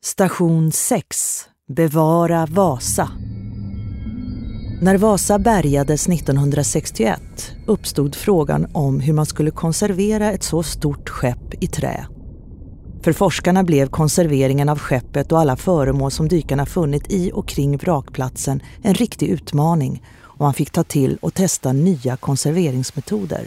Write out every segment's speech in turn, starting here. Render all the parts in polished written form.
Station 6. Bevara Vasa. När Vasa bärgades 1961 uppstod frågan om hur man skulle konservera ett så stort skepp i trä. För forskarna blev konserveringen av skeppet och alla föremål som dykarna funnit i och kring vrakplatsen en riktig utmaning, och man fick ta till och testa nya konserveringsmetoder.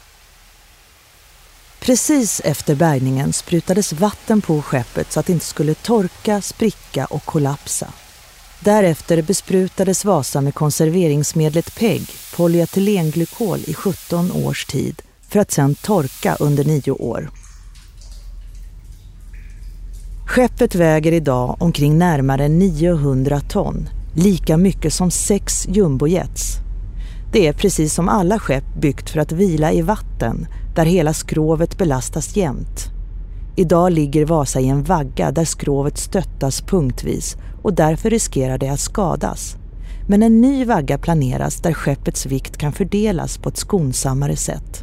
Precis efter bärgningen sprutades vatten på skeppet så att det inte skulle torka, spricka och kollapsa. Därefter besprutades Vasa med konserveringsmedlet PEG, polyetylenglykol, i 17 års tid för att sedan torka under 9 år. Skeppet väger idag omkring närmare 900 ton, lika mycket som 6 jumbojets. Det är precis som alla skepp byggt för att vila i vatten, där hela skrovet belastas jämnt. Idag ligger Vasa i en vagga där skrovet stöttas punktvis och därför riskerar det att skadas. Men en ny vagga planeras där skeppets vikt kan fördelas på ett skonsammare sätt.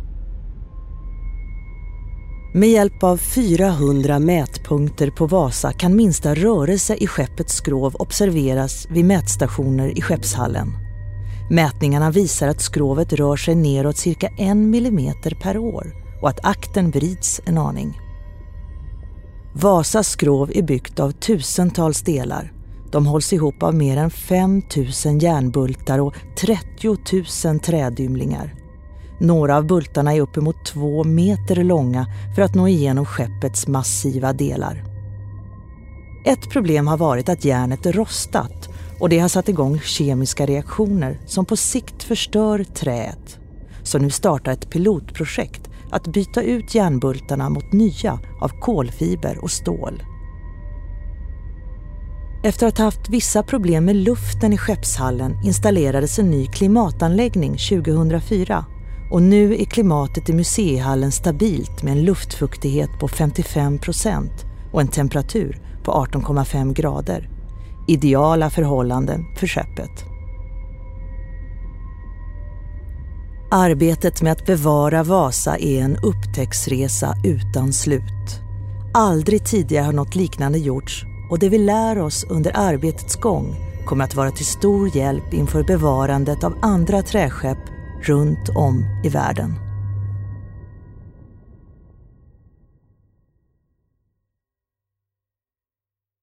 Med hjälp av 400 mätpunkter på Vasa kan minsta rörelse i skeppets skrov observeras vid mätstationer i skeppshallen. Mätningarna visar att skrovet rör sig neråt cirka 1 millimeter per år och att akten vrids en aning. Vasas skrov är byggt av tusentals delar. De hålls ihop av mer än 5 000 järnbultar och 30 000 trädymlingar. Några av bultarna är uppemot 2 meter långa för att nå igenom skeppets massiva delar. Ett problem har varit att järnet är rostat, och det har satt igång kemiska reaktioner som på sikt förstör träet. Så nu startar ett pilotprojekt att byta ut järnbultarna mot nya av kolfiber och stål. Efter att ha haft vissa problem med luften i skeppshallen installerades en ny klimatanläggning 2004. Och nu är klimatet i museihallen stabilt med en luftfuktighet på 55% och en temperatur på 18,5 grader. Ideala förhållanden för skeppet. Arbetet med att bevara Vasa är en upptäcktsresa utan slut. Aldrig tidigare har något liknande gjorts, och det vi lär oss under arbetets gång kommer att vara till stor hjälp inför bevarandet av andra träskepp runt om i världen.